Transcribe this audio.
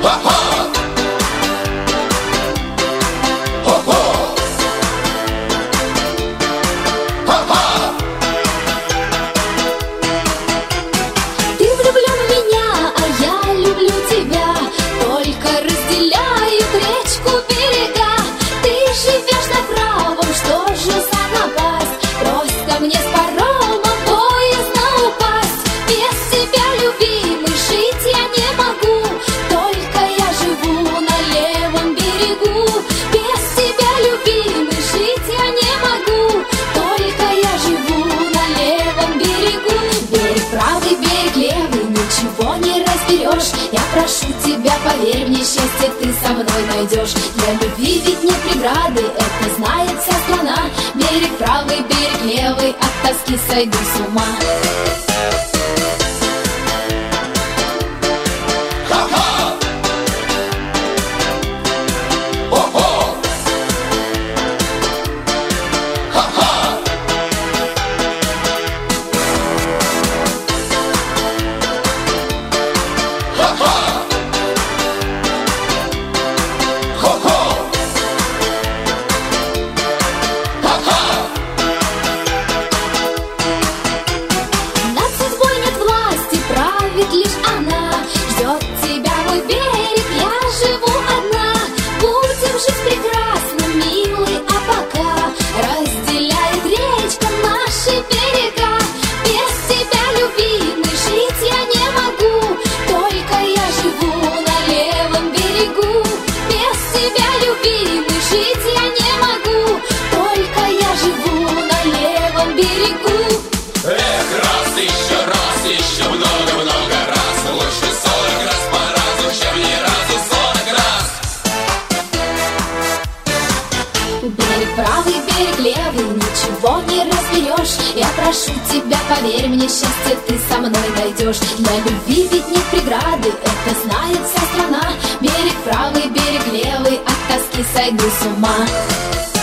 Я прошу тебя, поверь мне, счастье ты со мной найдешь. Для любви ведь нет преграды, это знает вся страна. Берег правый, берег левый, от тоски сойду с ума. Правый берег, левый, ничего не разберешь. Я прошу тебя, поверь мне, счастье ты со мной найдешь. Для любви ведь нет преграды, это знает вся страна. Берег правый, берег левый, от тоски сойду с ума.